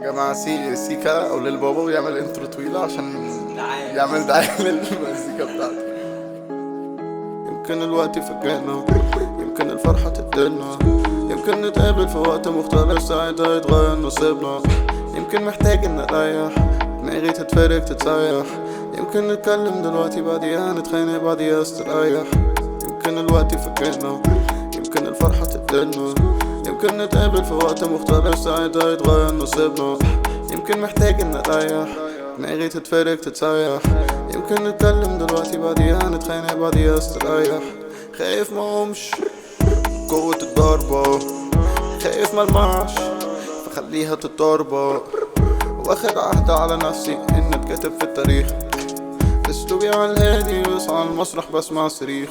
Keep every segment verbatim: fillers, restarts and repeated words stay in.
جماعة سي سيكا أو للبابا ويعمل انترو طويلة عشان يعمل دعاية للمزيكا بتاعته. يمكن الوقت يفكرنا، يمكن الفرحة تقتلنا، يمكن نتقابل في وقت مختلف ساعتها يتغير نصيبنا. يمكن محتاج إن أريح دماغي تتفرج تتسيح، يمكن نتكلم دلوقتي بعديها نتخانق بعديها استريح. يمكن الوقت يفكرنا، يمكن الفرحة تقتلنا، يمكن نتقابل في وقت مختلف ساعتها يتغير نصيبنا. يمكن محتاج إن أريح دماغي تتفرج تتسيح، يمكن نتكلم دلوقتي بعديها نتخانق بعديها استريح. خايف ما اقومش قوة الضربة، خايف ملمعش فخليها تتضربة، واخد عهد على نفسي ان اتكتب في التاريخ. اسلوبي على الهادي بس على المسرح بسمع صريخ.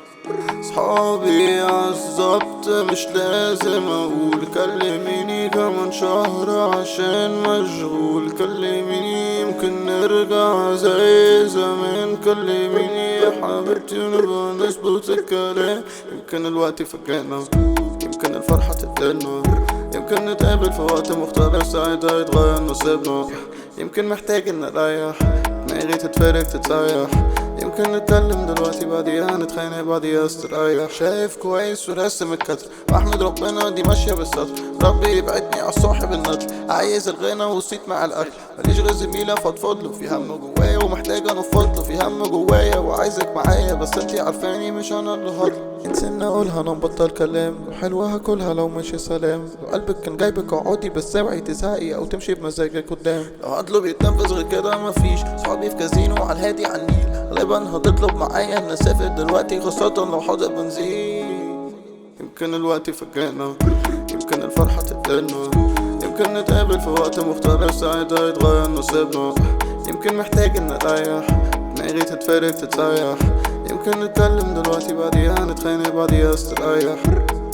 صحابي عالظبط مش لازم اقول، كلميني كمان شهر عشان مشغول، كلميني يمكن نرجع زي زمان، كلميني يا حبيبتي ونبقى نظبط الكلام. يمكن الوقت يفكرنا، يمكن الفرحة تقتلنا، يمكن نتقابل في وقت مختلف ساعتها يتغير نصيبنا. يمكن محتاج ان اريح دماغي تتفرج تتسيح، يمكن نتكلم دلوقتي بعديها نتخانق بعديها استريح. شايف كويس ورسم الكتر واحمد ربنا دي ماشية بالستر، ربي يبعدني على الصاحب النتر، عايز الغنى والصيت مع الاكل، ماليش غير زميلة فضفضله في هم جوايا ومحتاجة انفضله في هم جوايا، وعايزك معايا بس انتي عارفاني مش انا اللي هضل. نسينا اقولها انا مبطل كلام، حلوة هاكلها لو ماشي سلام، لو قلبك كان جايبك اقعدي بس اوعي تزهقي او تمشي بمزاجك قدام. لو هطلب يتنفذ غير كده مفيش، صحابي في كازينو على الهادي على النيل، غالبا هتطلب معايا ان اسافر دلوقتي خاصة لو حاضر بنزين. يمكن الوقت يفكرنا، يمكن الفرحة تقتلنا، يمكن نتقابل في وقت مختلف ساعتها يتغير نصيبنا. يمكن محتاج ان اريح دماغي تتفرج تتسيح، يمكن نتكلم دلوقتي بعديها نتخانق بعديها استريح.